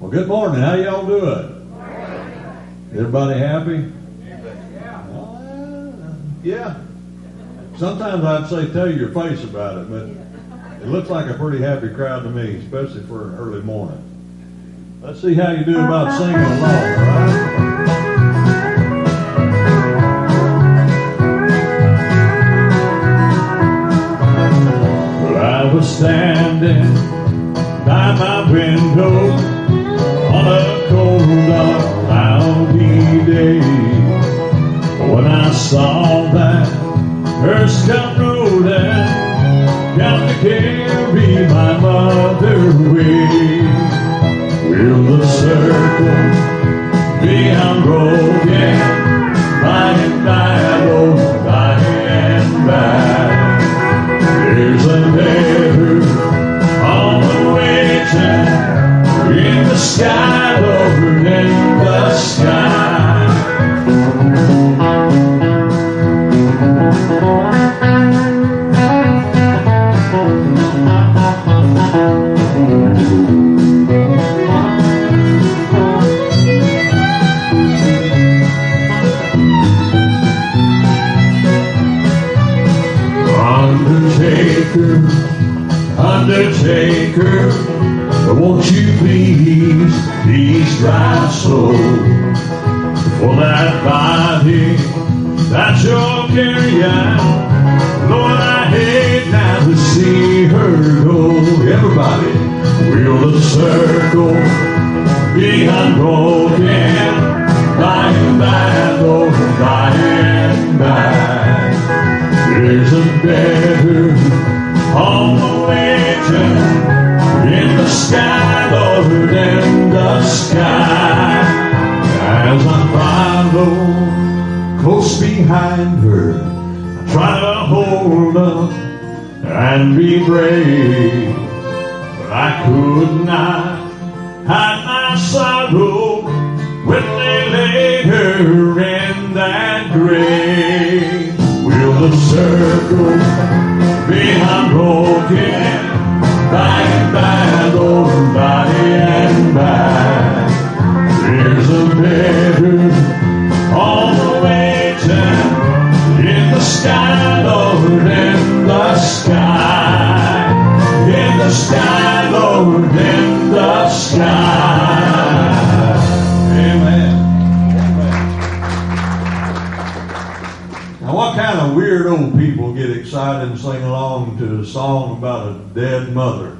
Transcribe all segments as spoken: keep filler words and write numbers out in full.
Well, good morning. How y'all doing? Everybody happy? Uh, yeah. Sometimes I'd say tell your face about it, but it looks like a pretty happy crowd to me, especially for an early morning. Let's see how you do about singing along, all right? I was standing by my window on a cold, dark, cloudy day when I saw that hearse come rolling, come to carry my mother away. Will the circle be unbroken by and by, oh, by and by? There's a letter on the waiting in the sky, over in the sky. Undertaker, won't you please, please drive slow for that body that you're carrying. Lord, I hate now to see her go. Everybody, will the circle be unbroken by and by, oh, by and by? There's a better on the waiting in the sky, Lord, in the sky. As I follow close behind her, I try to hold up and be brave, but I could not hide my sorrow when they laid her in that grave. Will the circle be unbroken by and by, oh, by and by? There's a better on the waiting in the sky, Lord, in the sky, in the sky, Lord, in the sky. Amen. Now, what kind of weird old people get excited and sing along to a song about a dead mother?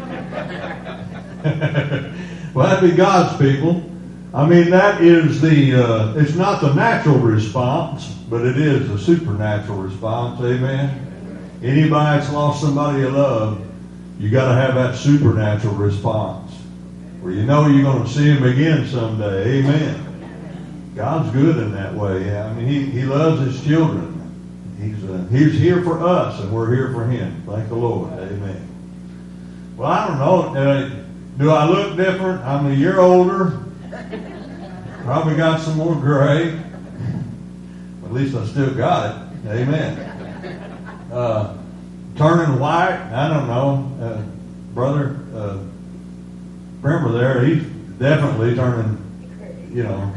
Well, that'd be God's people. I mean, that is the, uh, it's not the natural response, but it is the supernatural response. Amen? Anybody that's lost somebody you love, you got to have that supernatural response where you know you're going to see him again someday. Amen. God's good in that way. I mean, he, he loves his children. He's uh, he's here for us, and we're here for him. Thank the Lord. Amen. Well, I don't know. Uh, do I look different? I'm a year older. Probably got some more gray. At least I still got it. Amen. Uh, turning white? I don't know. Uh, brother, uh, remember there, he's definitely turning, you know.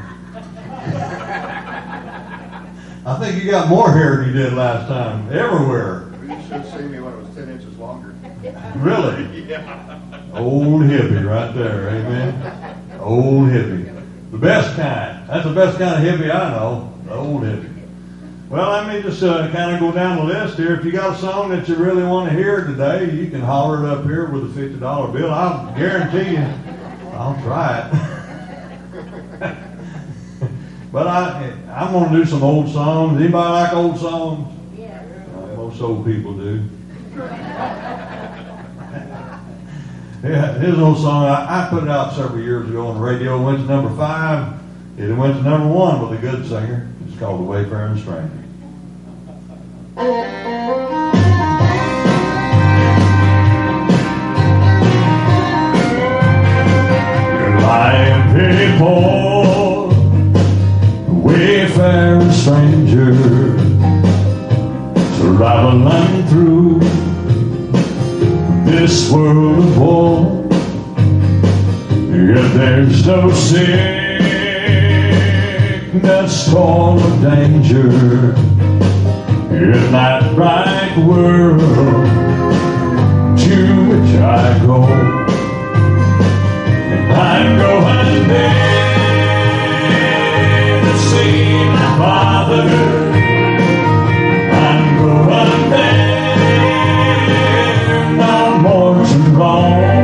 I think you got more hair than you did last time. Everywhere. You should have seen me when it was ten inches longer. Really? Yeah. Old hippie right there. Amen. Old hippie. The best kind. That's the best kind of hippie I know. The old hippie. Well, let me just uh, kind of go down the list here. If you got a song that you really want to hear today, you can holler it up here with a fifty dollar bill. I'll guarantee you, I'll try it. But I, I'm going to do some old songs. Anybody like old songs? Yeah. Uh, most old people do. Yeah, here's an old song. I, I put it out several years ago on the radio. It went to number five. It went to number one with a good singer. It's called The Wayfaring Stranger. You're lying pretty poor, wayfaring stranger, traveling through this world of war. In where there's no sickness, storm, or danger, in that bright world to which I go. And I'm going there to see my Father. I'm going there, no more to roam.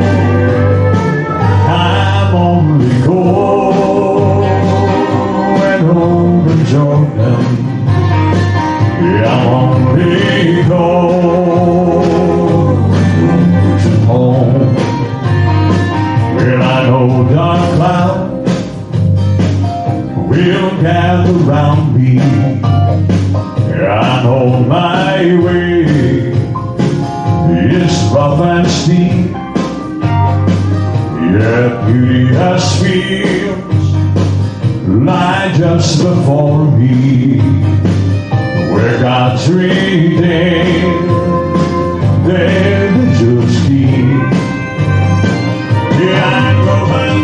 I'm only going over Jordan. Yeah, I'm only going to home. Well, I know dark clouds will gather round me. I know my way is rough and steep. Yet beauteous fields lie just before me, where God's redeemed their vigils keep. Yeah, I'm going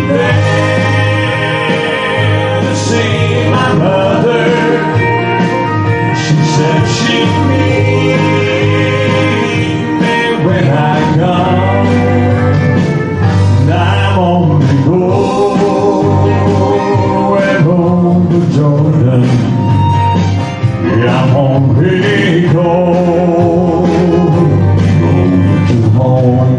there to see my mother. She said she'd meet me when I come. And I'm only going home to Jordan. Yeah, I'm only going to home.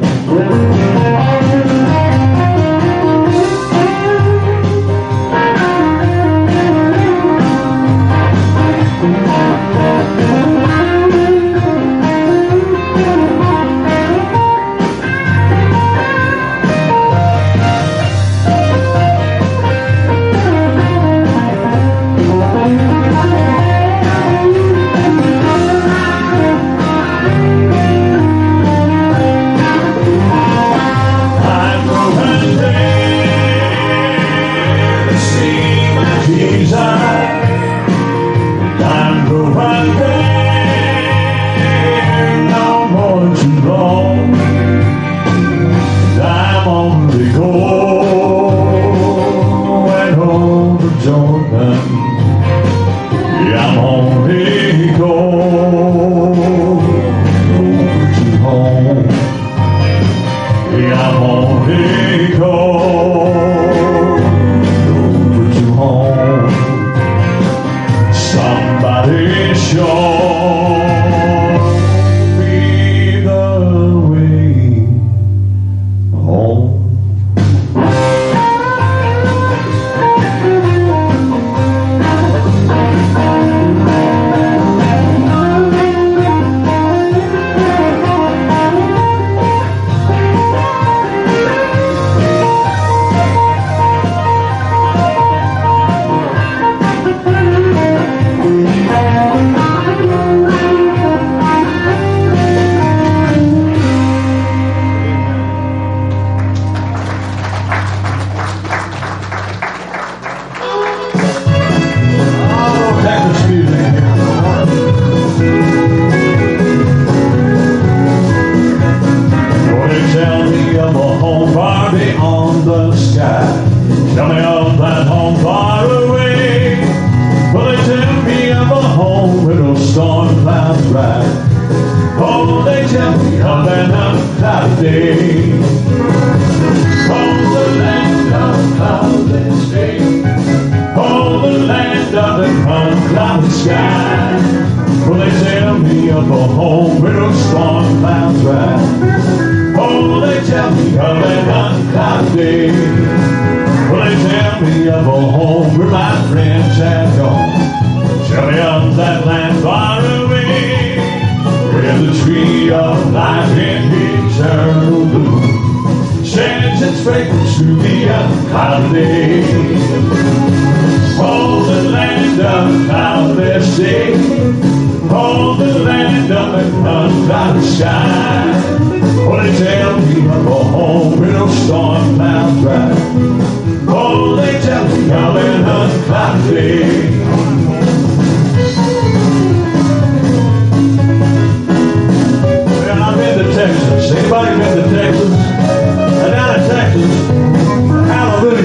Anybody been to Texas? And down in Texas, hallelujah.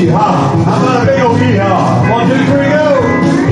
Yeehaw. How about a big old yeehaw? One, two, three, go.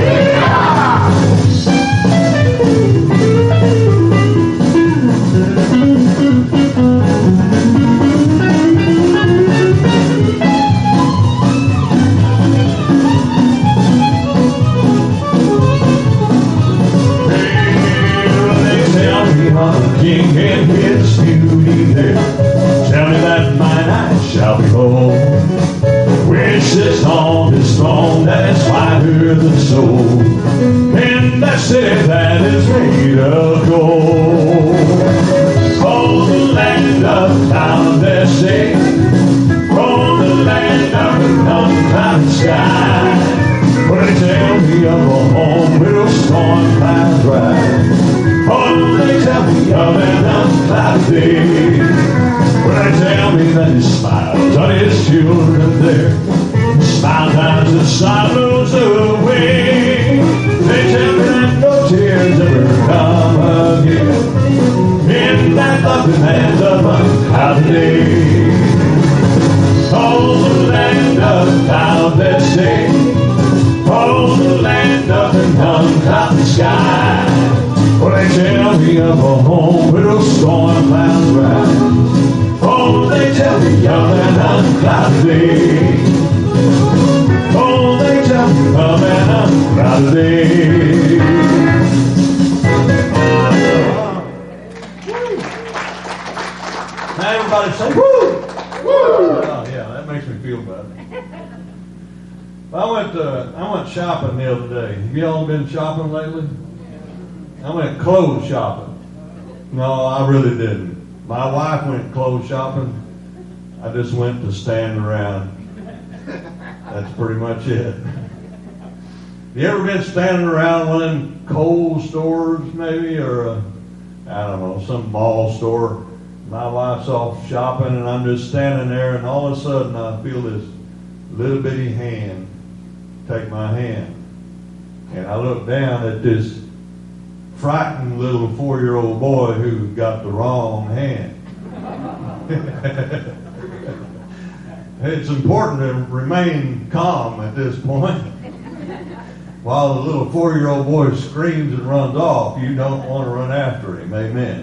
King and his beauty there. Tell me that mine eyes shall behold, which sits on his throne that is whiter than snow, in that city that is made of gold. Oh, the land of cloudless day, oh, the land of an unclouded sky. When they tell me of a home where storm clouds rise, oh, they tell me of an unclouded day. When they tell me that he smiles on his children there, smile times the sorrows away. They tell me that no tears ever come again in that lovely land of unclouded day. Oh, the land of cloudless day, oh, the land of an unclouded sky. When they tell me of a home where those storm clouds rise, oh, they tell me of an unclouded day. Oh, they tell me of an unclouded day. Now everybody say, woo! Woo! Oh, yeah, that makes me feel better. I went, uh, I went shopping the other day. Have y'all been shopping lately? I went clothes shopping. No, I really didn't. My wife went clothes shopping. I just went to stand around. That's pretty much it. You ever been standing around one of them Kohl's stores maybe, or a, I don't know, some mall store? My wife's off shopping and I'm just standing there, and all of a sudden I feel this little bitty hand take my hand. And I look down at this frightened little four-year-old boy who got the wrong hand. It's important to remain calm at this point. While the little four-year-old boy screams and runs off, you don't want to run after him. Amen.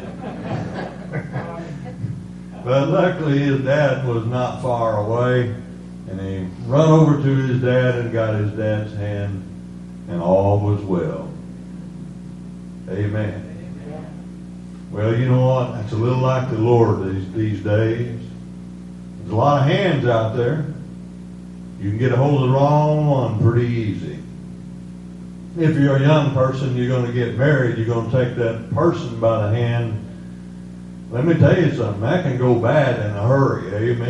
But luckily his dad was not far away, and he run over to his dad and got his dad's hand, and all was well. Amen. Well, you know what? It's a little like the Lord these, these days. There's a lot of hands out there. You can get a hold of the wrong one pretty easy. If you're a young person, you're going to get married, you're going to take that person by the hand. Let me tell you something, that can go bad in a hurry.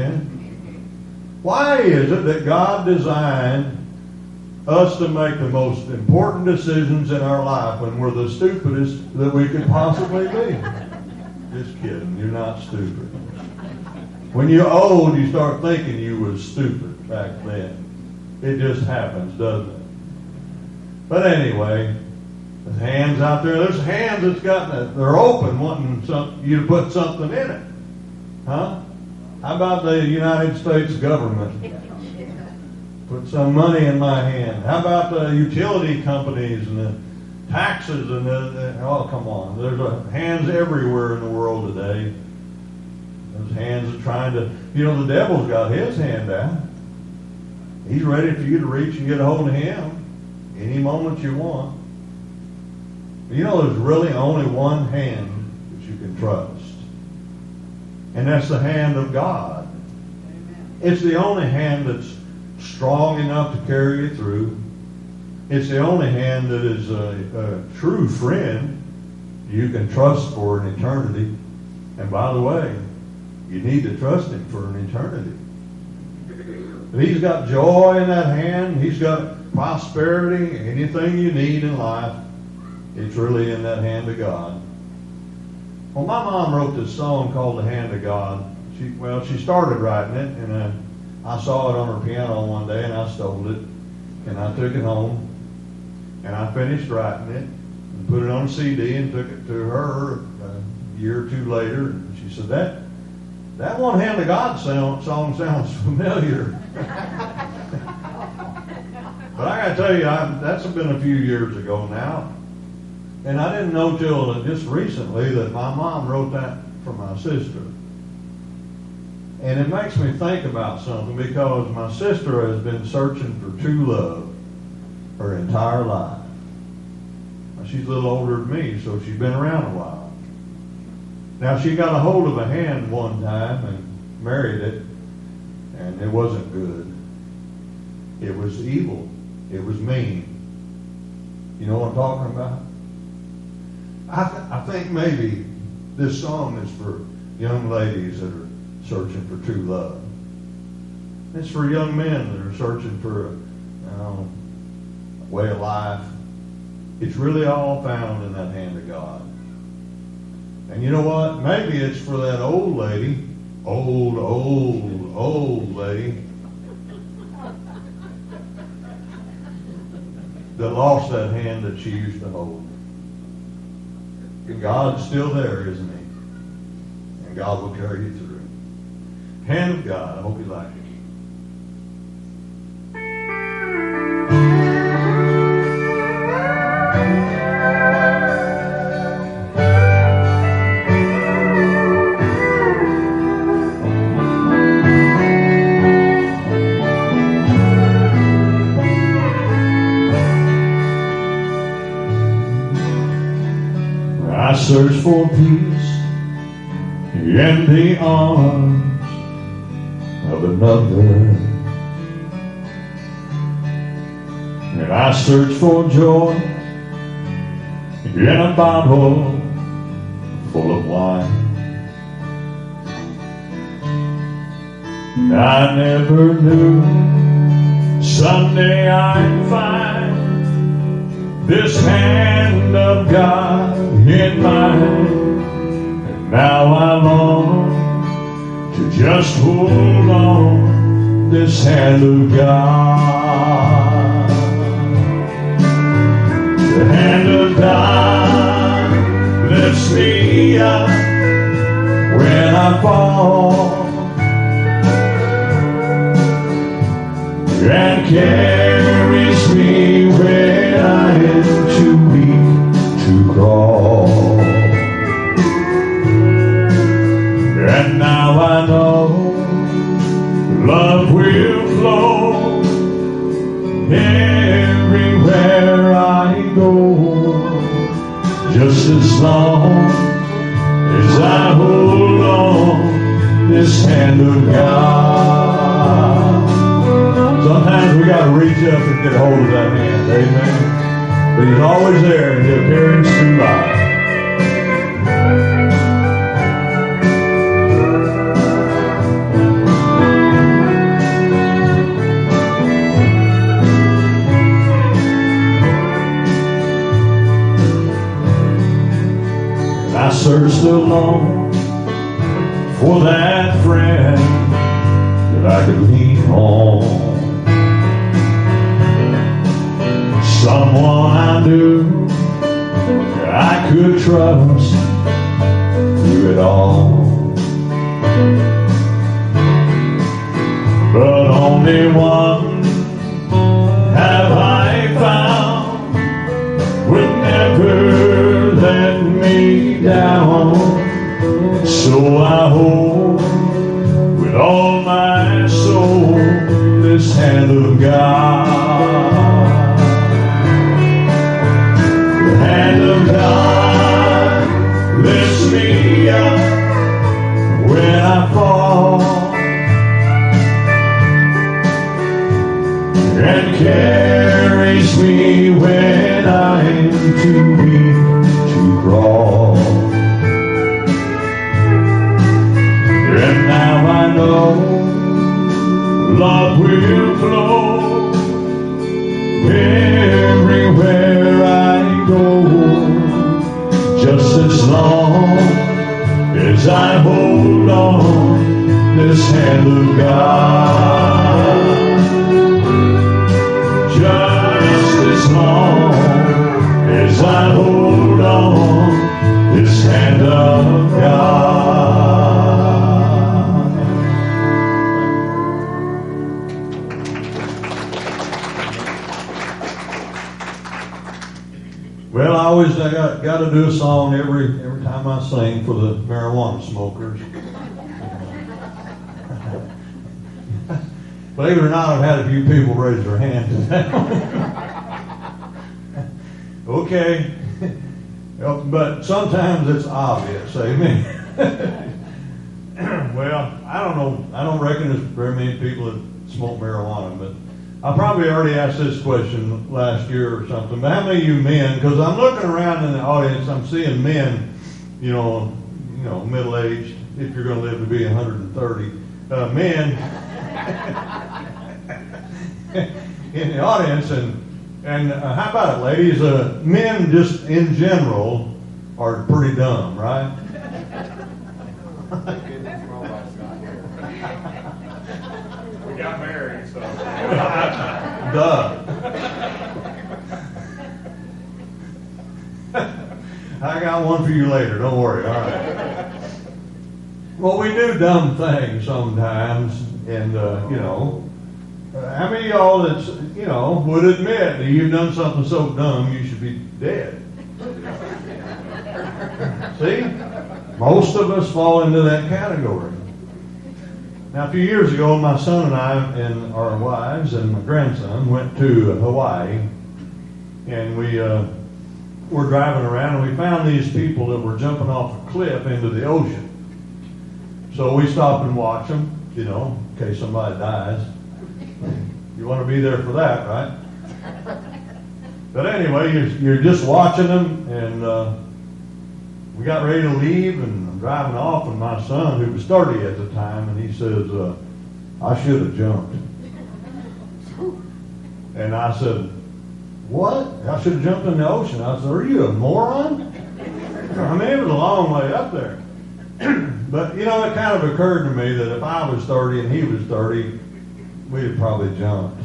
Amen. Why is it that God designed us to make the most important decisions in our life when we're the stupidest that we could possibly be? Just kidding, you're not stupid. When you're old, you start thinking you was stupid back then. It just happens, doesn't it? But anyway, there's hands out there. There's hands that's got, they're open wanting some, you to put something in it. Huh? How about the United States government? Put some money in my hand. How about the utility companies and the taxes and the, the oh, come on. There's a, hands everywhere in the world today. Those hands are trying to, you know, the devil's got his hand out. He's ready for you to reach and get a hold of him any moment you want. You know, there's really only one hand that you can trust. And that's the hand of God. It's the only hand that's strong enough to carry you through. It's the only hand that is a, a true friend you can trust for an eternity. And by the way, you need to trust him for an eternity. If he's got joy in that hand, he's got prosperity, anything you need in life, it's really in that hand of God. Well, my mom wrote this song called The Hand of God. She, well, she started writing it, and uh, I saw it on her piano one day, and I stole it, and I took it home, and I finished writing it, and put it on a C D, and took it to her a year or two later, and she said, that that One Hand of God sound, song sounds familiar. But I got to tell you, I, that's been a few years ago now. And I didn't know till just recently that my mom wrote that for my sister. And it makes me think about something because my sister has been searching for true love her entire life. Now, she's a little older than me, so she's been around a while. Now, she got a hold of a hand one time and married it, and it wasn't good. It was evil. It was mean. You know what I'm talking about? I, th- I think maybe this song is for young ladies that are searching for true love. It's for young men that are searching for a, you know, a way of life. It's really all found in that hand of God. And you know what? Maybe it's for that old lady, old, old, old lady that lost that hand that she used to hold. God's still there, isn't he? And God will carry you through. Hand of God. I hope you like it. I search for peace in the arms of another, and I search for joy in a bottle full of wine. I never knew someday I'd find this hand of God in mine, and now I long to just hold on this hand of God. The hand of God lifts me up when I fall and carries me when I am too weak to crawl. And now I know love will flow everywhere I go, just as long as I hold on this hand of God. Sometimes we got to reach up and get a hold of that hand, amen. But he's always there in the appearance through life. And I searched alone for that friend that I could lean on. Someone I knew I could trust through it all. But only one have I found would never let me down. So I hold with all my soul this hand of God. Hand of God lifts me up when I fall and carries me when I'm too weak to crawl. And now I know love will flow everywhere I go, just as long as I hold on this hand of God. Just as long as I hold on this hand of God. Well, I always I got got to do a song every every time I sing for the marijuana smokers. Believe it or not, I've had a few people raise their hand today. Okay, but sometimes it's obvious. Amen. Well, I don't know. I don't reckon there's very many people that smoke marijuana, but I probably already asked this question last year or something. But how many of you men? Because I'm looking around in the audience, I'm seeing men, you know, you know, middle aged. If you're going to live to be one hundred thirty, uh, men in the audience, and and uh, how about it, ladies? Uh, men just in general are pretty dumb, right? We got married, so. Duh. I got one for you later. Don't worry. All right. Well, we do dumb things sometimes, and uh, you know, uh, how many of y'all that's you know would admit that you've done something so dumb you should be dead? See, most of us fall into that category. Now, a few years ago, my son and I and our wives and my grandson went to Hawaii, and we uh, were driving around, and we found these people that were jumping off a cliff into the ocean. So we stopped and watched them, you know, in case somebody dies. You want to be there for that, right? But anyway, you're, you're just watching them, and uh, we got ready to leave, and I'm driving off, and my son, who was thirty at the time, and he says, uh, I should have jumped. And I said, what? I should have jumped in the ocean. I said, are you a moron? I mean, it was a long way up there. But, you know, it kind of occurred to me that if I was thirty and he was thirty, we'd have probably jumped.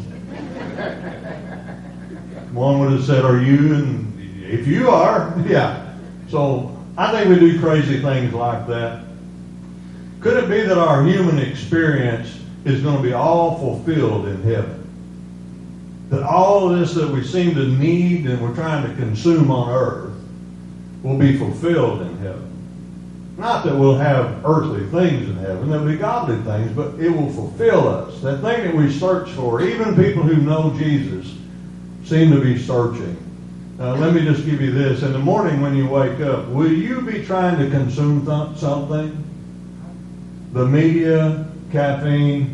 One would have said, are you? And if you are, yeah. So I think we do crazy things like that. Could it be that our human experience is going to be all fulfilled in heaven? That all of this that we seem to need and we're trying to consume on earth will be fulfilled in heaven. Not that we'll have earthly things in heaven, there'll be godly things, but it will fulfill us. That thing that we search for, even people who know Jesus seem to be searching. Uh, let me just give you this. In the morning when you wake up, will you be trying to consume th- something? The media, caffeine.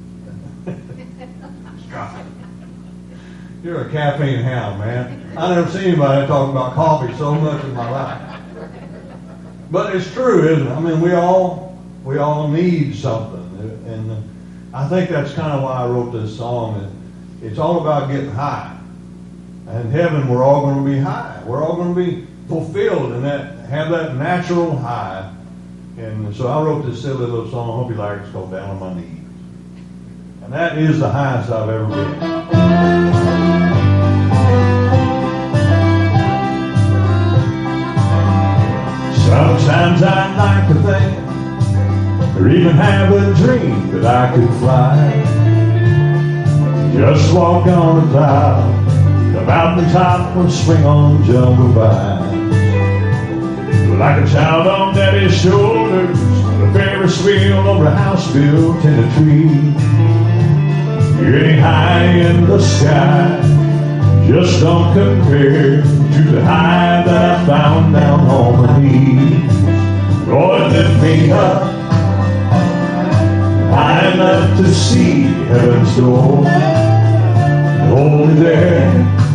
You're a caffeine hound, man. I never seen anybody talk about coffee so much in my life. But it's true, isn't it? I mean, we all we all need something, and I think that's kind of why I wrote this song. It's all about getting high. In heaven, we're all going to be high. We're all going to be fulfilled and that have that natural high. And so I wrote this silly little song. I hope you like it. It's called "Down on My Knees," and that is the highest I've ever been. Sometimes I'd like to think, or even have a dream that I could fly, just walk on a cloud, the mountaintop would swing on jungle by. Like a child on daddy's shoulders, the Ferris wheel over a house built in a tree. Getting high in the sky just don't compare to the high that I found down on my knees. Lord, lift me up high enough to see heaven's door. Hold me there,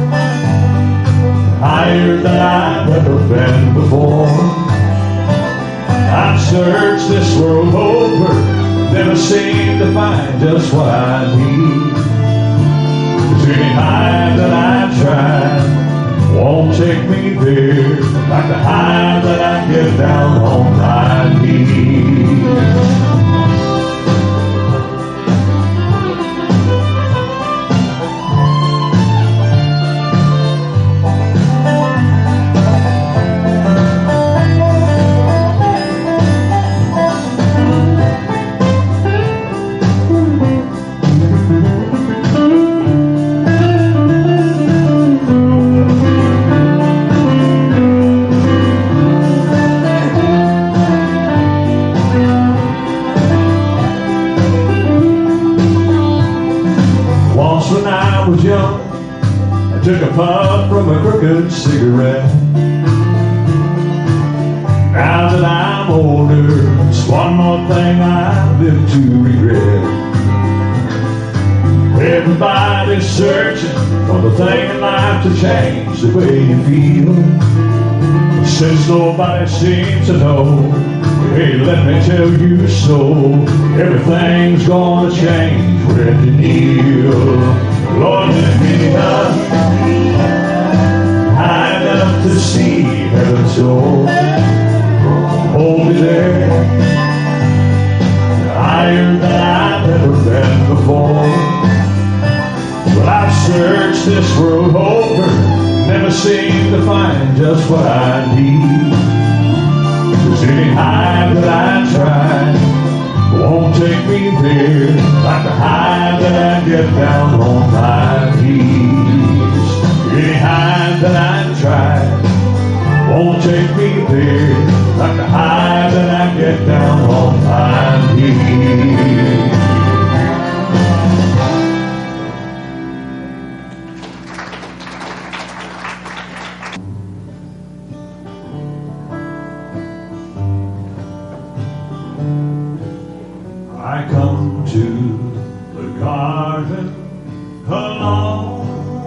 higher than I've ever been before. I've searched this world over, never seemed to find just what I need. Cause any high that I tried won't take me there, like the high that I get down on my knees. was young, I took a puff from a crooked cigarette. Now that I'm older, it's one more thing I live to regret. Everybody's searching for the thing in life to change the way you feel. Since nobody seems to know, hey, let me tell you so. Everything's gonna change when you kneel. Lord, lift me up high enough to see heaven's door. Hold me there, higher than I've ever been before. Well, I've searched this world over, never seem to find just what I need. Cause any high that I try won't take me there, like the high that I get down on my knees. Any high that I try won't take me there, like the high that I get down on my knees. I come to the garden alone,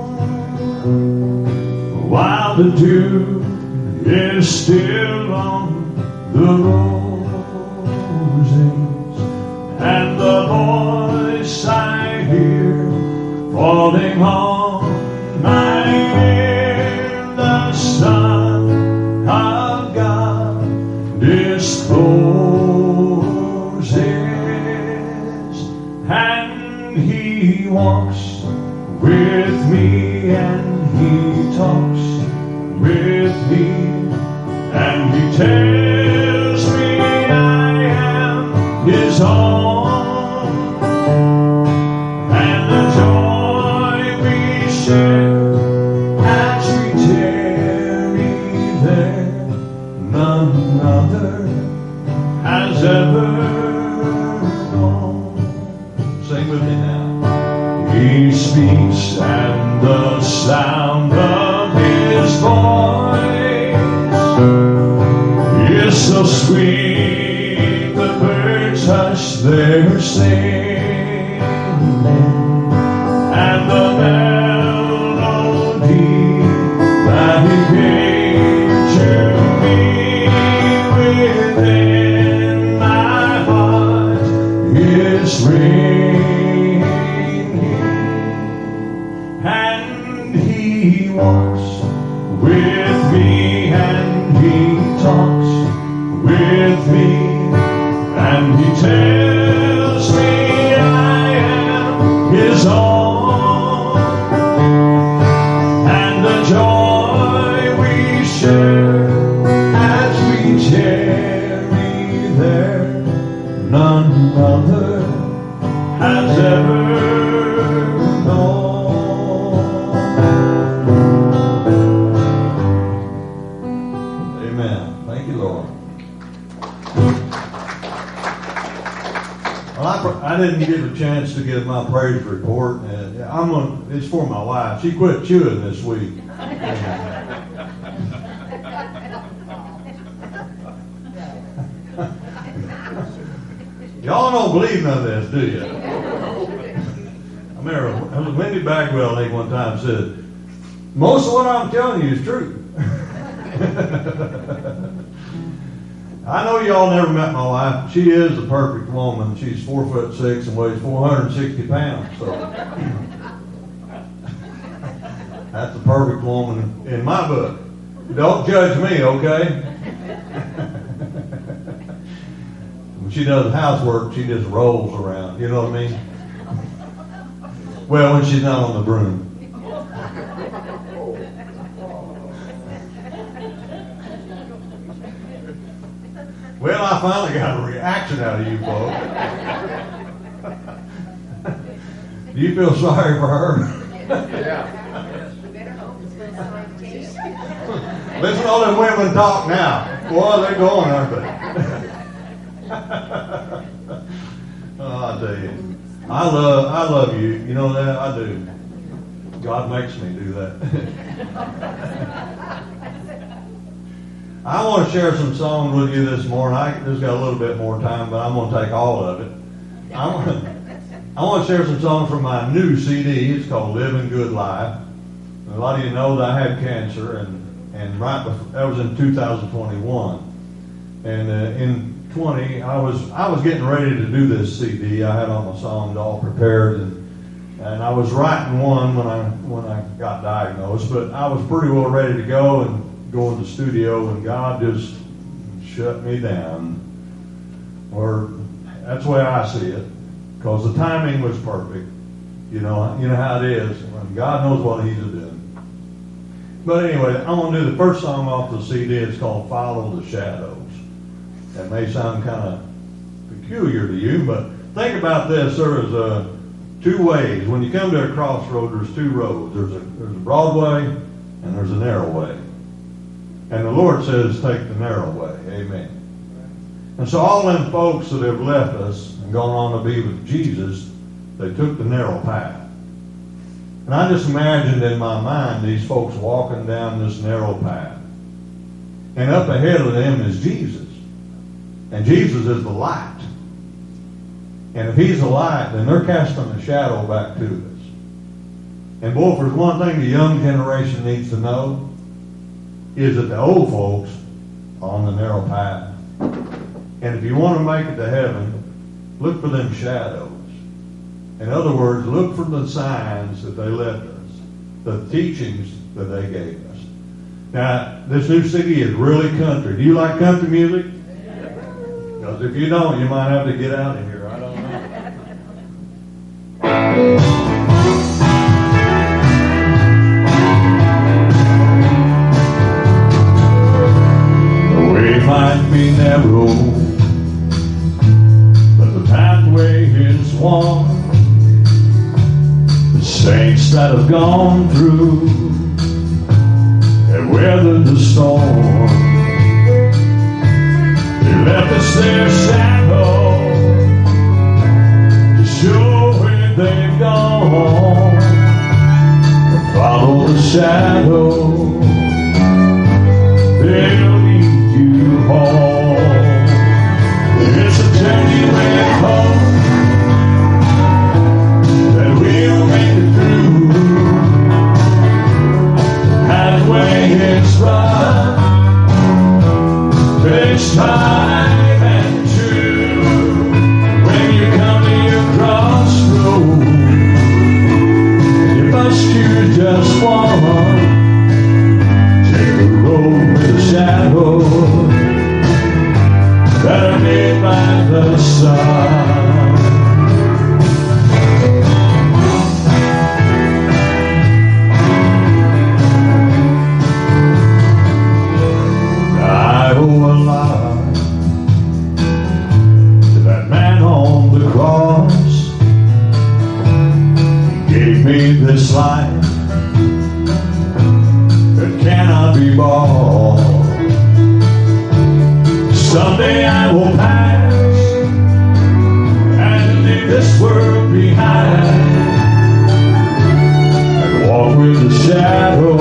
while the dew is still on the roses, and the voice I hear falling on my ear, the Son of God discloses. And he walks with me, and he talks with me, and he tells me I am his own. And the joy we share as we tarry there, none other has ever. Sing with me now. He speaks, and the sound of his voice is so sweet, the birds hush their singing, and the melody that he gave to me within my heart is ringing. He walks with me, and he talks with me, and he tells me I am his own. And the joy we share as we tarry there, none other has ever known. Thank you, Lord. Well, I, I didn't get a chance to give my praise report, and I'm gonna, it's for my wife. She quit chewing this week. Y'all don't believe none of this, do you? I remember Wendy Bagwell, I think, one time said, most of what I'm telling you is true. I know y'all never met my wife. She is a perfect woman. She's four foot six and weighs four hundred sixty pounds. So that's a perfect woman in my book. Don't judge me, okay? When she does housework, she just rolls around. You know what I mean? Well, when she's not on the broom. Well, I finally got a reaction out of you folks. Do you feel sorry for her? Yeah. Listen to all them women talk now. Boy, they're going, aren't they? Oh, I tell you. I love I love you. You know that? I do. God makes me do that. I want to share some songs with you this morning. I just got a little bit more time, but I'm going to take all of it. I want to, I want to share some songs from my new C D. It's called Living Good Life. A lot of you know that I had cancer, and, and right before, that was in two thousand twenty-one. And uh, in twenty, I was I was getting ready to do this C D. I had all my songs all prepared, and and I was writing one when I when I got diagnosed. But I was pretty well ready to go and go in the studio, and God just shut me down. Or that's the way I see it, because the timing was perfect. You know, you know how it is. God knows what He's doing. But anyway, I'm going to do the first song off the C D. It's called Follow the Shadows. That may sound kind of peculiar to you, but think about this. There is a, two ways. When you come to a crossroad, there's two roads. There's a, there's a broad way and there's a narrow way. And the Lord says, take the narrow way. Amen. And so all them folks that have left us and gone on to be with Jesus, they took the narrow path. And I just imagined in my mind these folks walking down this narrow path. And up ahead of them is Jesus. And Jesus is the light. And if He's the light, then they're casting a shadow back to us. And boy, if there's one thing the young generation needs to know, is that the old folks are on the narrow path. And if you want to make it to heaven, look for them shadows. In other words, look for the signs that they left us, the teachings that they gave us. Now, this new C D is really country. Do you like country music? Because if you don't, you might have to get out of here. I don't know. The way might be narrow, but the pathway is warm. The saints that have gone through have weathered the storm. They left us their shadow to show where they've gone. Follow the shadow, they'll lead you home. It's a journey with hope that we'll make it through. The pathway is rough, it's time and true. When you come to your crossroad, you must choose just one. Take the road with a shadow that are made by the sun. I owe a lot to that man on the cross. He gave me this life that cannot be bought. Someday I will pass and leave this world behind and walk with the shadow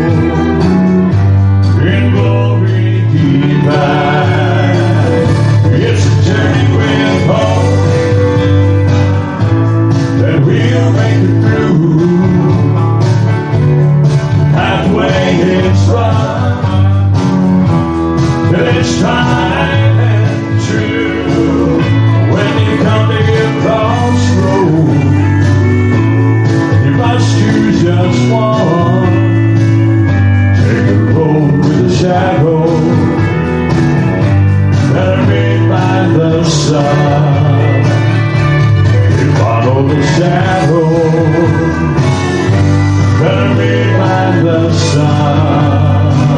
in glory divine. It's a journey with hope that we'll make it through. The pathway is rough, but it's time and true. When you come to your crossroad, you must choose just one. Take a road with a shadow that are made by the sun. You follow the shadow that are made by the sun.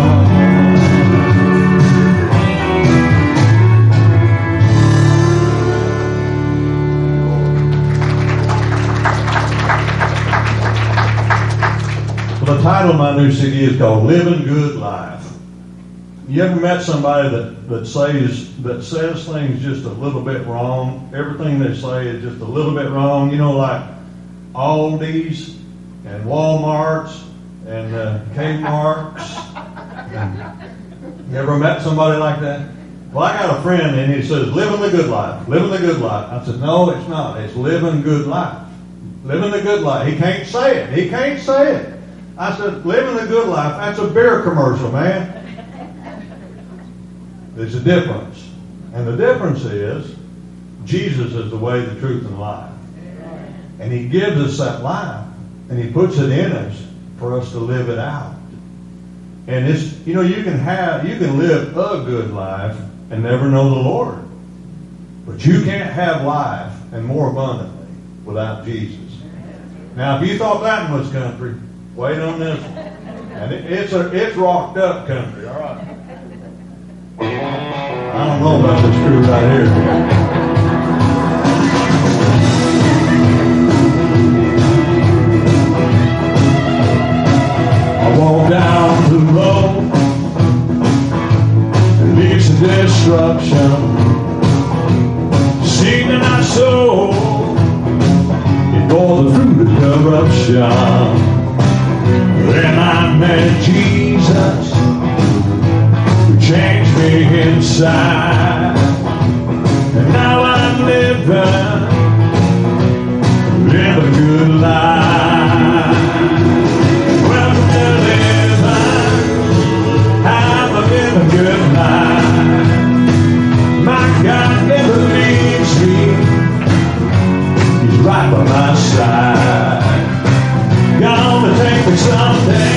Well, the title of my new C D is called Living Good Life. You ever met somebody that, that says that says things just a little bit wrong? Everything they say is just a little bit wrong. You know, like Aldi's and Walmarts and uh, Kmart's. And you ever met somebody like that? Well, I got a friend and he says, living the good life, living the good life. I said, no, it's not. It's living good life. Living the good life. He can't say it. He can't say it. I said, living the good life, that's a beer commercial, man. There's a difference. And the difference is, Jesus is the way, the truth, and life. And He gives us that life, and He puts it in us for us to live it out. And it's, you know, you can have, you can live a good life and never know the Lord. But you can't have life, and more abundantly, without Jesus. Now, if you thought that one was country, wait on this one. And it, it's a, it's rocked up country, all right? I don't know about this crew right here. I walk down the road that leads to destruction, seeking our soul for the fruit of corruption. Then I met Jesus, who changed me inside, and now I'm living, living a good life. Welcome to living, I'm a living good life. My God never leaves me, He's right by my side. Gonna take me someday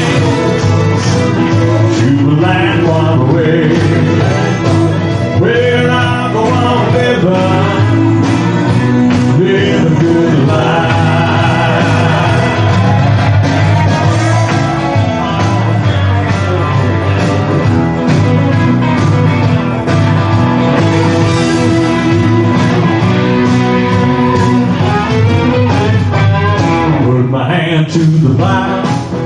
to a land far away, where I'll go on living, live a good life. Put my hand to the plow,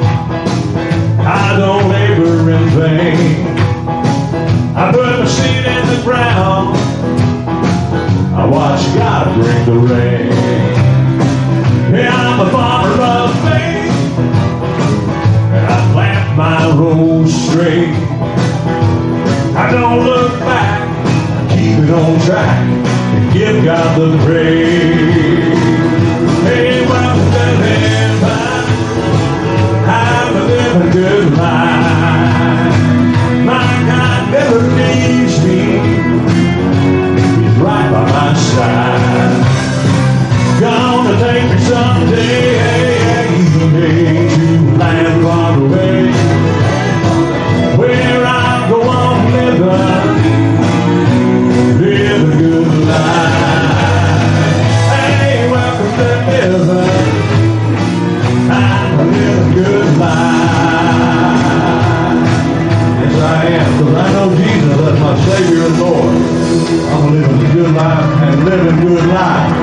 I don't labor in vain. I put my seed in the ground, I watch God bring the rain. Yeah, I'm a farmer of faith, and I plant my rows straight. I don't look back, keep it on track, and give God the praise. Hey, welcome to heaven, I'm a living good life. My God never leaves me, He's right by my side. Gonna take me someday to land far away, where I'll go on living, live a good life. Hey, welcome to heaven, I'm a living good life. Yes, I am, because I know Jesus as my Savior and Lord. I'm living a good life and living good life.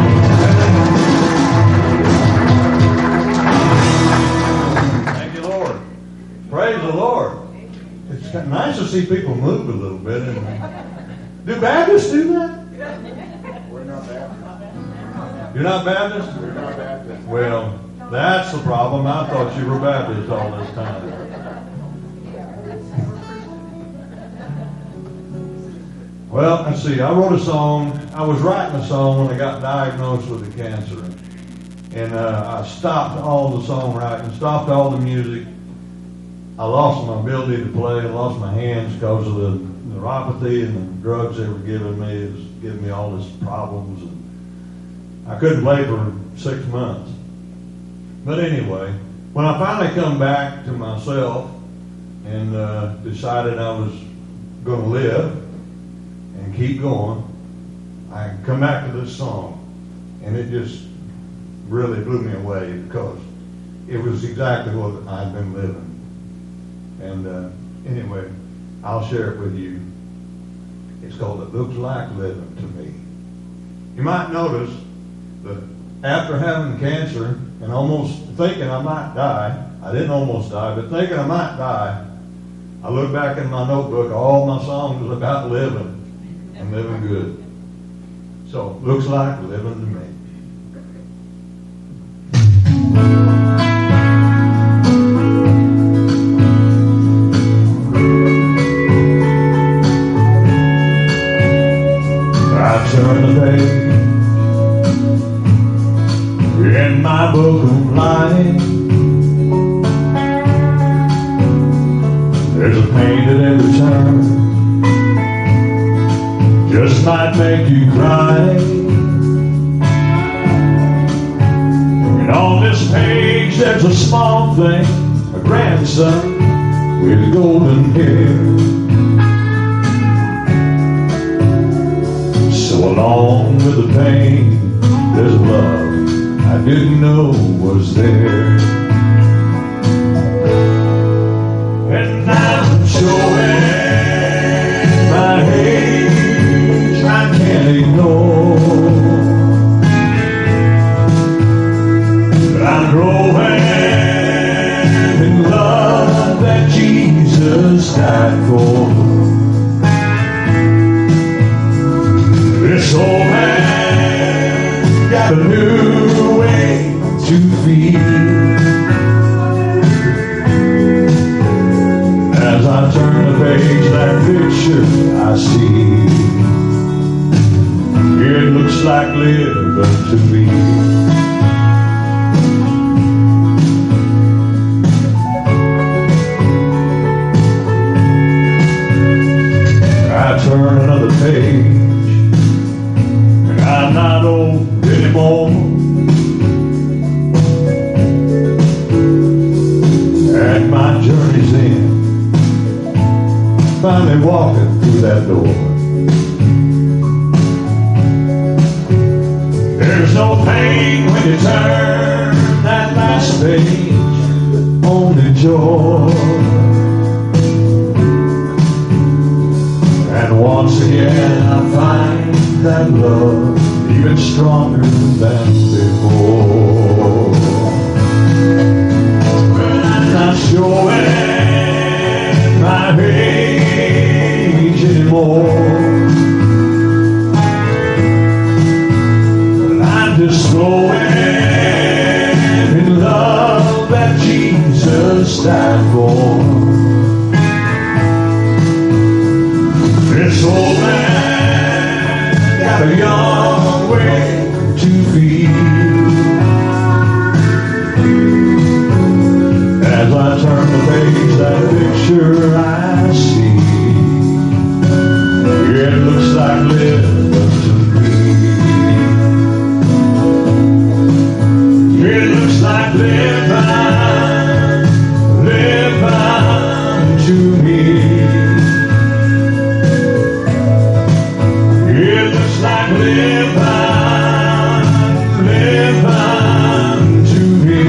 Thank you, Lord. Praise the Lord. It's kind of nice to see people move a little bit. And do Baptists do that? We're not Baptist. You're not Baptist? We're not Baptist. Well, that's the problem. I thought you were Baptist all this time. Well, let's see. I wrote a song. I was writing a song when I got diagnosed with the cancer. And uh, I stopped all the songwriting, stopped all the music. I lost my ability to play. I lost my hands because of the neuropathy and the drugs they were giving me. It was giving me all these problems. And I couldn't play for six months. But anyway, when I finally come back to myself and uh, decided I was going to live and keep going, I come back to this song, and it just really blew me away because it was exactly what I'd been living. And uh, anyway, I'll share it with you. It's called It Looks Like Living to Me. You might notice that after having cancer and almost thinking I might die, I didn't almost die, but thinking I might die, I look back in my notebook, all my songs was about living and living good. So, looks like living to me. in my book of life. There's a pain at every turn, just might make you cry. And on this page there's a small thing, a grandson with golden hair. So along with the pain, there's love I didn't know was there. And I'm showing my age, I can't ignore. But I'm growing in love that Jesus died for. This old man got a new way to feel. As I turn the page, that picture I see, it looks like living to me. I turn another page, and I'm not old anymore. At my journey's end, finally walking through that door. There's no pain when you turn that last page, only joy. And once again I find that love even stronger than before. Well, I'm not showing my age anymore. Well, I'm just growing in love that Jesus died for. This old man got a young way to feel. As I turn the page, that picture I see, it looks like living to me. It looks like living, living to me. It looks like living, living to me.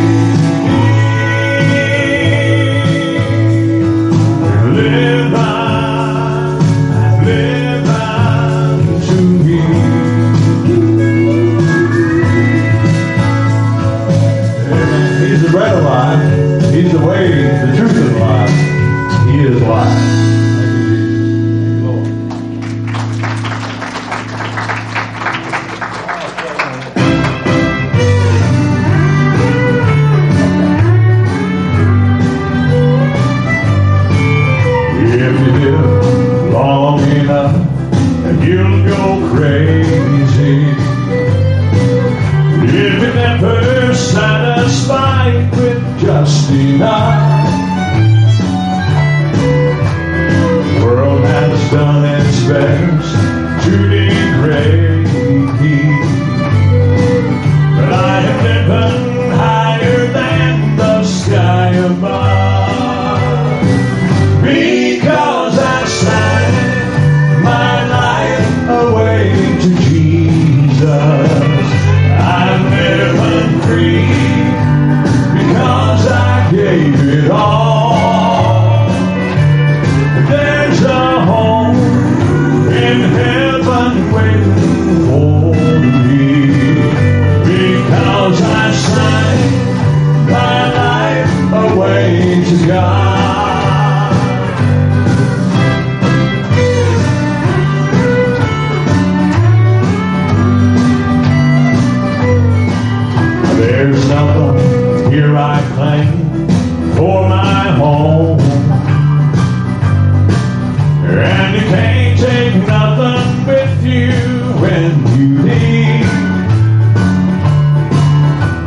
Living, living to me. Amen. He's the bread of life. He's the way, the truth of life. He is life. Long enough and you'll go crazy. If you never satisfied with just enough, the world has done its best to degrade me. But I have driven higher than the sky above, because I signed my life away to Jesus. I'm living free because I gave it all. There's a home in heaven waiting for me, because I signed my life away to God. There's nothing here I claim for my home, and you can't take nothing with you when you leave.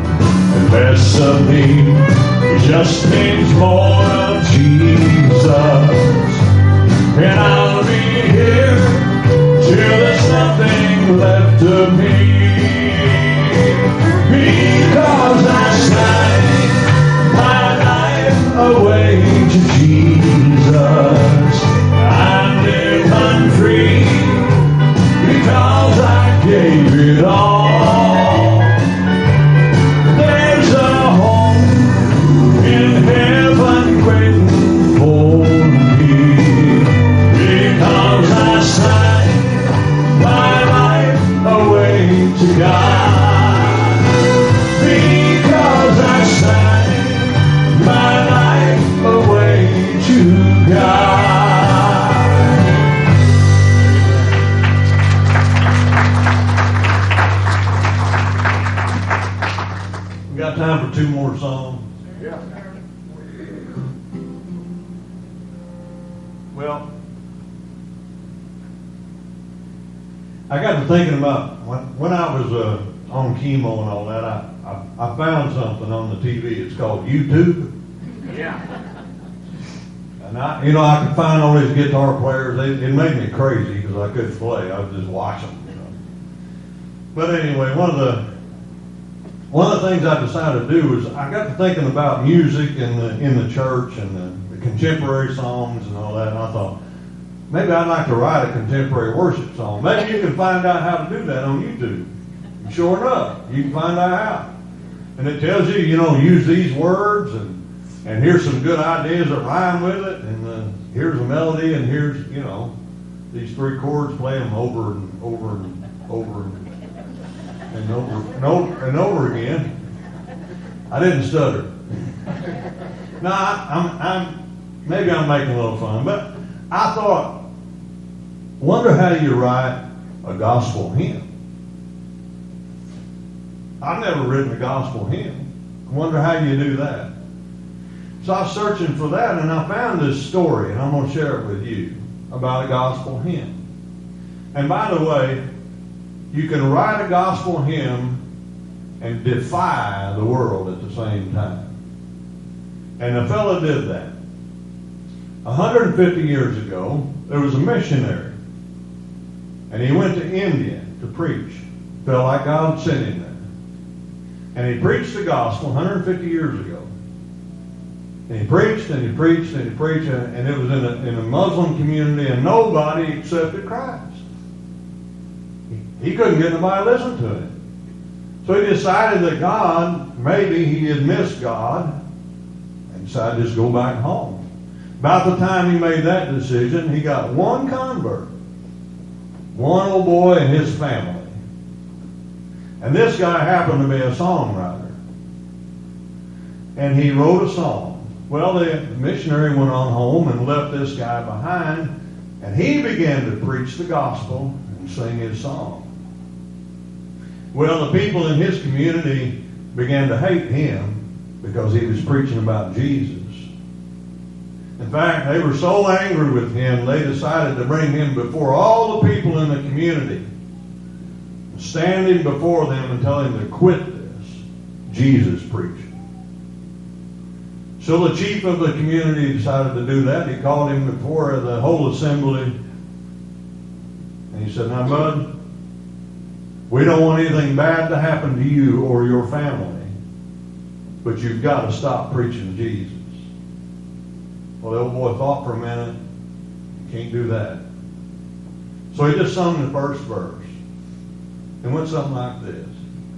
less of me. It just means more of Jesus. And I'll be here till there's nothing left of me. Because I sang my life away to Jesus. I'm living free because I gave it all. There's a home in heaven waiting for me because I sang my life away to God. Because I sang my life away to God. We got time for two more songs. Yeah. Well, I got to thinking about when, when I was uh, on chemo and all that, I, I, I found something on the T V. It's called YouTube. Yeah. And I, you know, I could find all these guitar players. It, it made me crazy because I couldn't play. I would just watch them, you know. But anyway, one of the one of the things I decided to do was I got to thinking about music in the in the church and the, the contemporary songs and all that. And I thought maybe I'd like to write a contemporary worship song. Maybe you can find out how to do that on YouTube. And sure enough, you can find that out. And it tells you, you know, use these words and. And here's some good ideas that rhyme with it, and uh, here's a melody, and here's, you know, these three chords, play them over and over and over and, and over and over and over again. I didn't stutter. No, I, I'm, I'm, maybe I'm making a little fun, but I thought, wonder how you write a gospel hymn. I've never written a gospel hymn. I wonder how you do that. So I was searching for that, and I found this story, and I'm going to share it with you, about a gospel hymn. And by the way, you can write a gospel hymn and defy the world at the same time. And the fellow did that. one hundred fifty years ago, there was a missionary, and he went to India to preach. Felt like God sent him there. And he preached the gospel one hundred fifty years ago. And he preached and he preached and he preached, and, and it was in a, in a Muslim community, and nobody accepted Christ. He, he couldn't get nobody to listen to him. So he decided that God, maybe he had missed God, and decided to just go back home. About the time he made that decision, he got one convert, one old boy and his family. And this guy happened to be a songwriter. And he wrote a song. Well, the missionary went on home and left this guy behind, and he began to preach the gospel and sing his song. Well, the people in his community began to hate him because he was preaching about Jesus. In fact, they were so angry with him, they decided to bring him before all the people in the community, stand him before them and tell him to quit this Jesus preaching. So the chief of the community decided to do that. He called him before the whole assembly. And he said, now, bud, we don't want anything bad to happen to you or your family, but you've got to stop preaching Jesus. Well, the old boy thought for a minute, can't do that. So he just sung the first verse. And went something like this.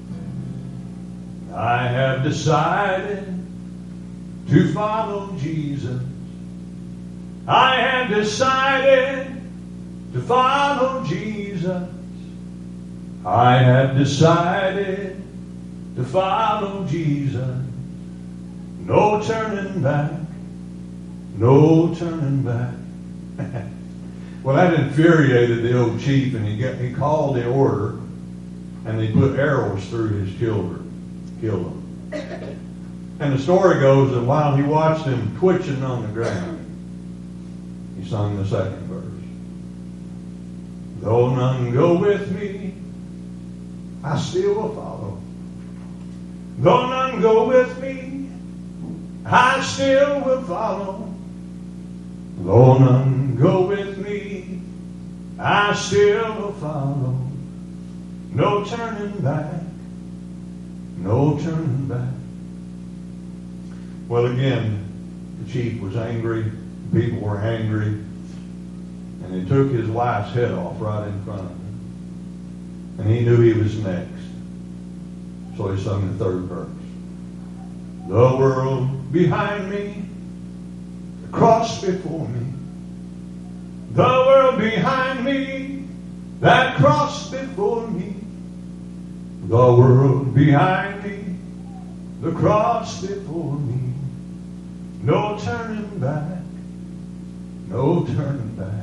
I have decided to follow Jesus. I have decided to follow Jesus. I have decided to follow Jesus. No turning back. No turning back. Well, that infuriated the old chief, and he got, he called the order, and they put arrows through his children, killed them. And the story goes that while he watched them twitching on the ground, he sung the second verse. Though none go with me, I still will follow. Though none none go with me, I still will follow. Though none go with me, I still will follow. No turning back, no turning back. Well, again, the chief was angry, people were angry, and he took his wife's head off right in front of him. And he knew he was next. So he sung the third verse. The world behind me, the cross before me. The world behind me, that cross before me. The world behind me, the cross before me. No turning back, no turning back.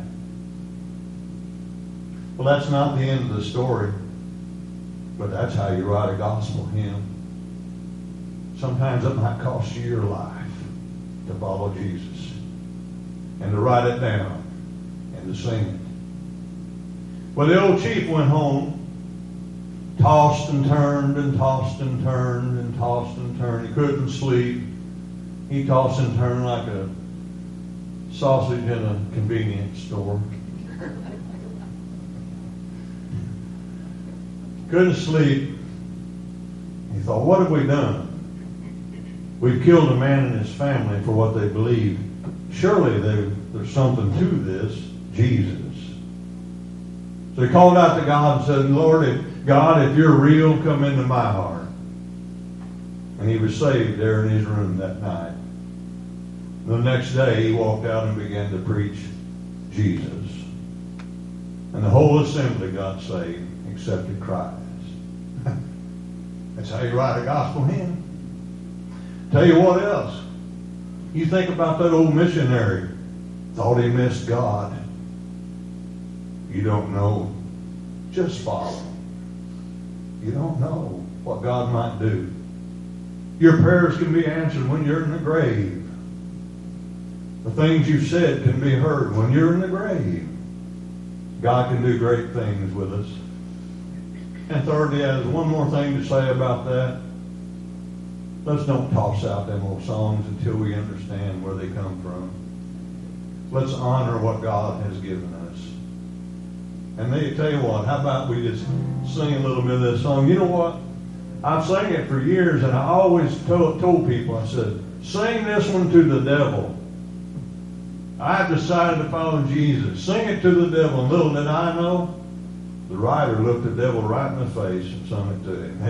Well, that's not the end of the story, but that's how you write a gospel hymn. Sometimes it might cost you your life to follow Jesus and to write it down and to sing it. Well, the old chief went home, tossed and turned and tossed and turned and tossed and turned. He couldn't sleep. He tossed and turned like a sausage in a convenience store. Couldn't sleep. He thought, what have we done? We've killed a man and his family for what they believe. Surely there's something to this, Jesus. So he called out to God and said, Lord, if, God, if you're real, come into my heart. And he was saved there in his room that night. The next day he walked out and began to preach Jesus. And the whole assembly got saved, accepted Christ. That's how you write a gospel hymn. Tell you what else. You think about that old missionary. Thought he missed God. You don't know. Just follow. You don't know what God might do. Your prayers can be answered when you're in the grave. The things you've said can be heard when you're in the grave. God can do great things with us. And thirdly, there's one more thing to say about that. Let's don't toss out them old songs until we understand where they come from. Let's honor what God has given us. And they tell you what, how about we just sing a little bit of this song? You know what? I've sang it for years, and I always told, told people, I said, sing this one to the devil. I've decided to follow Jesus. Sing it to the devil. And little did I know, the writer looked the devil right in the face and sung it to him.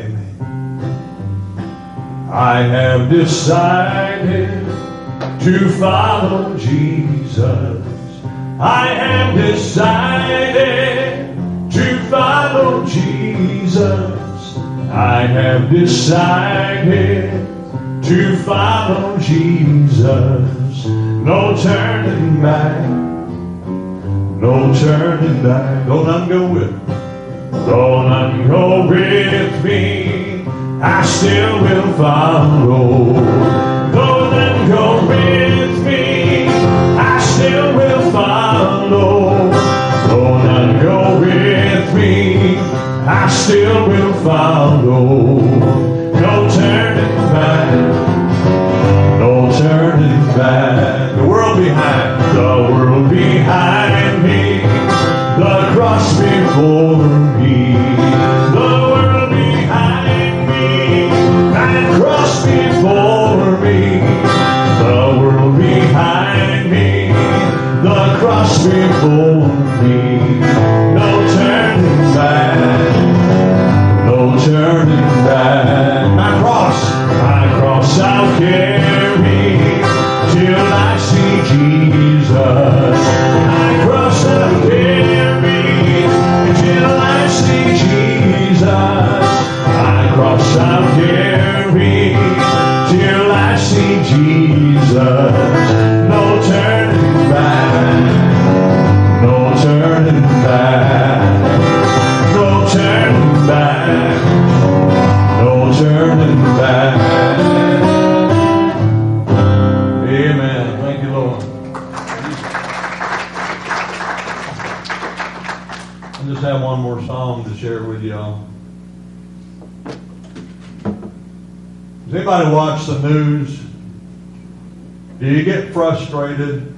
Amen. I have decided to follow Jesus. I have decided to follow Jesus. I have decided to follow Jesus. No turning back. No turning back. Though none go with me. Though none go with me, I still will follow. Though none go with me, I still will follow. Though none go with me, I still will follow. No turning back. No turning back. The world behind. The world behind me. The cross before me. The world behind me. That cross before me. The world behind me. The cross before me. No turning back. No turning back. My cross. My cross I'll carry till I see Jesus. My cross I'll carry till I see Jesus. My cross I'll carry till I see Jesus. No turning back. No turning back. No turning back. No turning back. Amen. Thank you, Lord. I just have one more song to share with y'all. Does anybody watch the news? Do you get frustrated?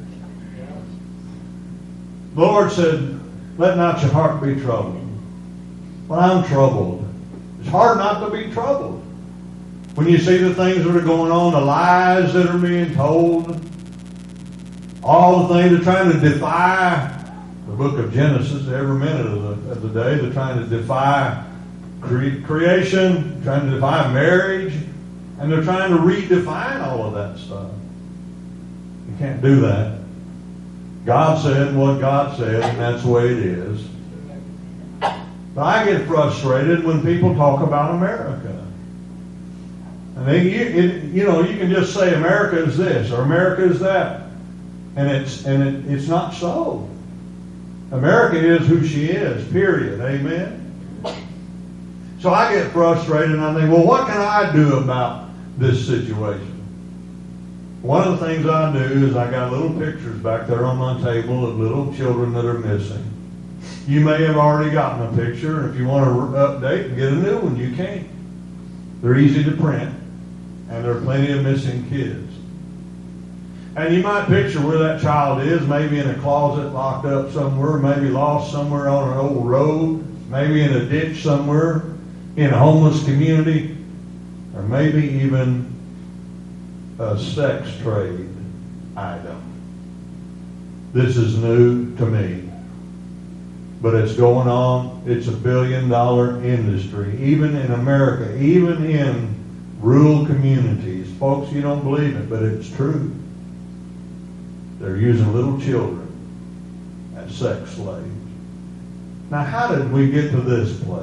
The Lord said, let not your heart be troubled. Well, I'm troubled. It's hard not to be troubled. When you see the things that are going on, the lies that are being told, all the things they're trying to defy the book of Genesis every minute of the, of the day. They're trying to defy cre- creation, trying to defy marriage, and they're trying to redefine all of that stuff. You can't do that. God said what God said, and that's the way it is. But I get frustrated when people talk about America. And they, you, it, you know, you can just say America is this or America is that, and it's and it, it's not so. America is who she is. Period. Amen. So I get frustrated, and I think, well, what can I do about this situation? One of the things I do is I got little pictures back there on my table of little children that are missing. You may have already gotten a picture. If you want to update and get a new one, you can. They're easy to print, and there are plenty of missing kids. And you might picture where that child is, maybe in a closet locked up somewhere, maybe lost somewhere on an old road, maybe in a ditch somewhere, in a homeless community, or maybe even a sex trade item. This is new to me, but it's going on. It's a billion dollar industry, even in America, even in rural communities. Folks, you don't believe it, but it's true. They're using little children as sex slaves. Now, how did we get to this place?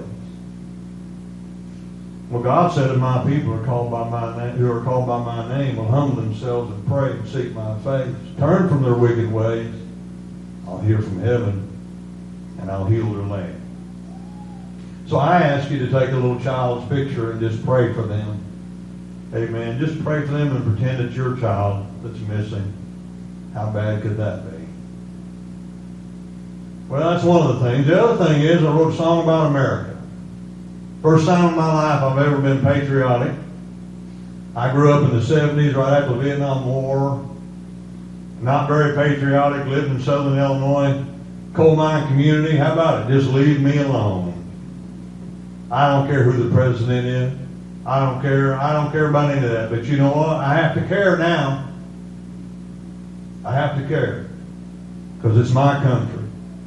Well, God said, if my people are called by my name, who are called by my name, will humble themselves and pray and seek my face, turn from their wicked ways, I'll hear from heaven, and I'll heal their land. So I ask you to take a little child's picture and just pray for them. Amen. Just pray for them and pretend it's your child that's missing. How bad could that be? Well, that's one of the things. The other thing is I wrote a song about America. First time in my life I've ever been patriotic. I grew up in the seventies, right after the Vietnam War. Not very patriotic, lived in southern Illinois, coal mine community. How about it? Just leave me alone. I don't care who the president is. I don't care. I don't care about any of that. But you know what? I have to care now. I have to care. Because it's my country.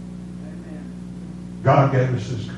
God gave us this country.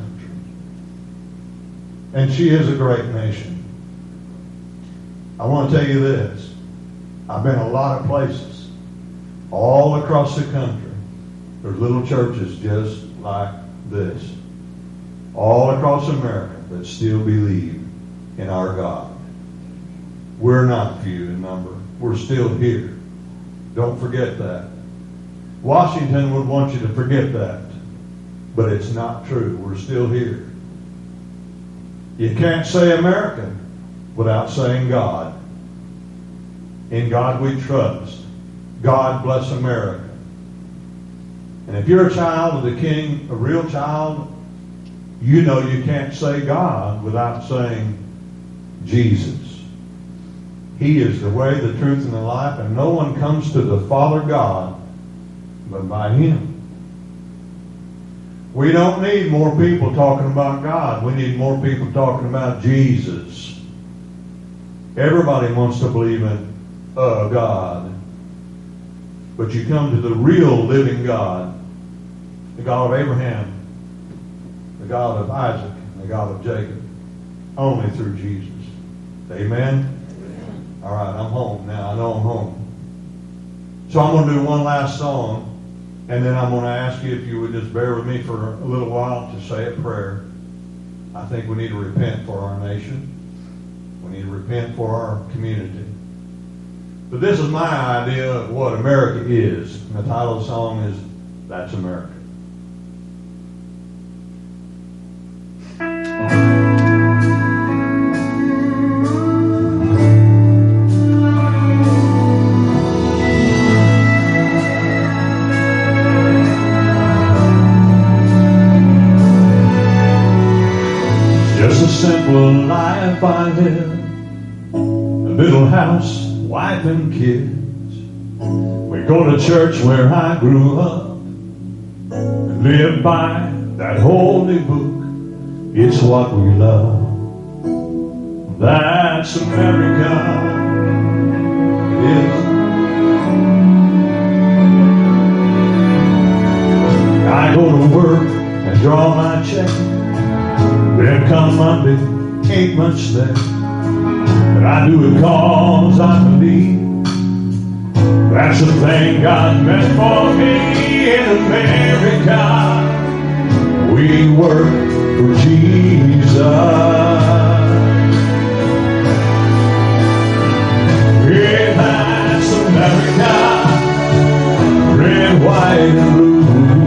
And she is a great nation. I want to tell you this. I've been a lot of places. All across the country. There's little churches just like this. All across America that still believe in our God. We're not few in number. We're still here. Don't forget that. Washington would want you to forget that. But it's not true. We're still here. You can't say American without saying God. In God we trust. God bless America. And if you're a child of the King, a real child, you know you can't say God without saying Jesus. He is the way, the truth, and the life, and no one comes to the Father God but by Him. We don't need more people talking about God. We need more people talking about Jesus. Everybody wants to believe in a God. But you come to the real living God, the God of Abraham, the God of Isaac, and the God of Jacob, only through Jesus. Amen? Amen. All right, I'm home now. I know I'm home. So I'm going to do one last song. And then I'm going to ask you if you would just bear with me for a little while to say a prayer. I think we need to repent for our nation. We need to repent for our community. But this is my idea of what America is. And the title of the song is, That's America. Simple life I live, house, wife and kids. We go to church where I grew up and live by that holy book. It's what we love. That's America. It is. I go to work and draw my check. Then come Monday, ain't much there. But I do it cause I believe that's the thing God meant for me. In America, we work for Jesus. Yeah, that's America. Red, white, and blue.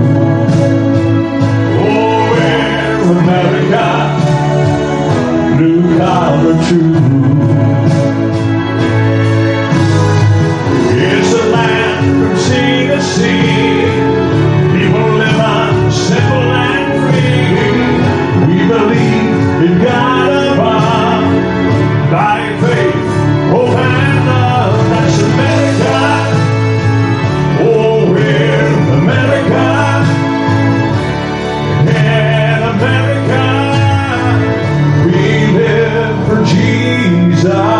Oh, we're America. Blue collar true. It's a land from sea to sea. People live on simple and free. We believe in God above. By faith, hope and love. That's America. Oh, we're America. In America, we live for Jesus.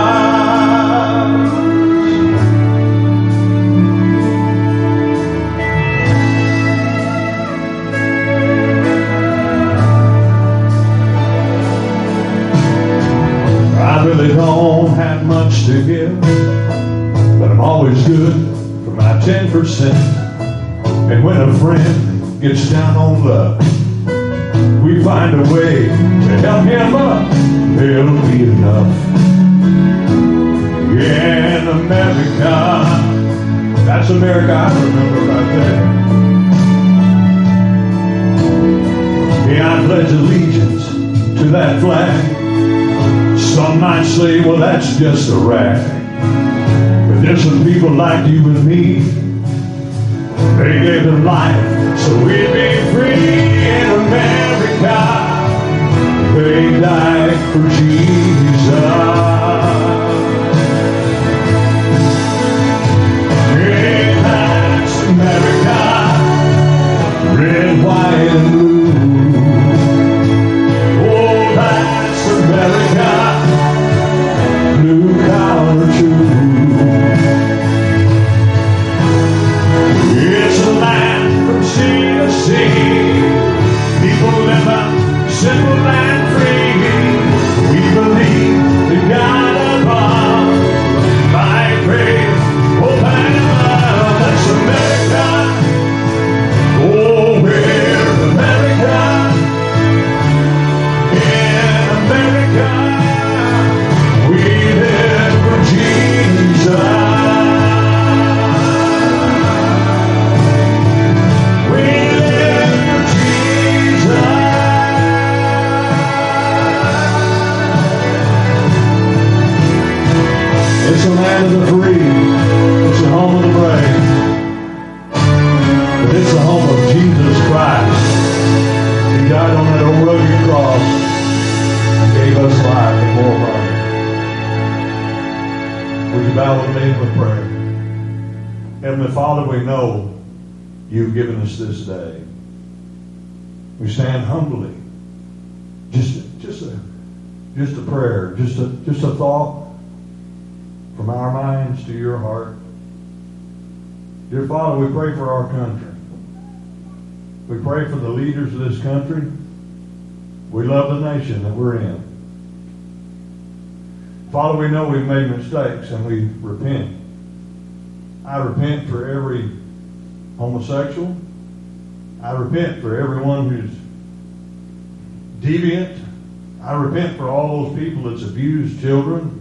I really don't have much to give, but I'm always good for my ten percent. And when a friend gets down on luck, we find a way to help him up. It'll be enough. Yeah, in America, that's America I remember right there. Yeah, I pledge allegiance to that flag. Some might say, well, that's just a rag. But there's some people like you and me. They gave their life so we'd be free. In America, they died for Jesus. Yeah, that's America. Red, white, and blue. Oh, that's America. Blue collar true. It's a land from sea to sea. People live up simple and free. We believe in God above. By faith, hope and love. That's America. Oh, we're America. In America, we live for Jesus. We live for Jesus. It's the land of the free. It's the home of the brave. But it's the home of Jesus Christ. He died on that old rugged cross and gave us life and more life. Would you bow with me for prayer? Heavenly Father, we know you've given us this day. We stand humbly. Just, just a, just a prayer, just a, just a thought from our minds to your heart. Dear Father, we pray for our country. We pray for the leaders of this country. We love the nation that we're in. Father, we know we've made mistakes and we repent. I repent for every homosexual. I repent for everyone who's deviant. I repent for all those people that's abused children.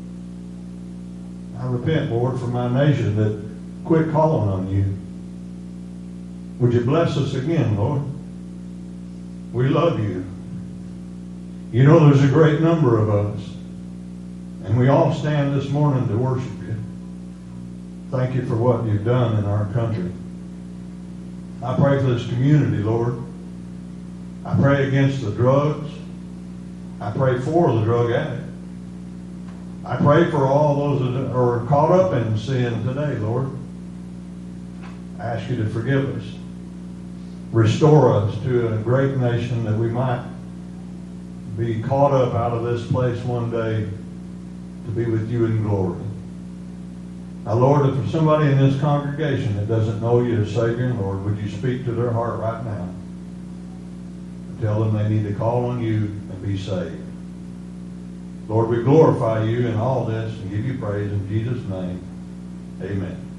I repent, Lord, for my nation that quit calling on you. Would you bless us again, Lord? We love you. You know there's a great number of us, and we all stand this morning to worship you. Thank you for what you've done in our country. I pray for this community, Lord. I pray against the drugs. I pray for the drug addict. I pray for all those that are caught up in sin today, Lord. I ask you to forgive us. Restore us to a great nation that we might be caught up out of this place one day to be with you in glory. Now, Lord, if there's somebody in this congregation that doesn't know you as Savior and Lord, would you speak to their heart right now and tell them they need to call on you and be saved. Lord, we glorify you in all this and give you praise in Jesus' name. Amen.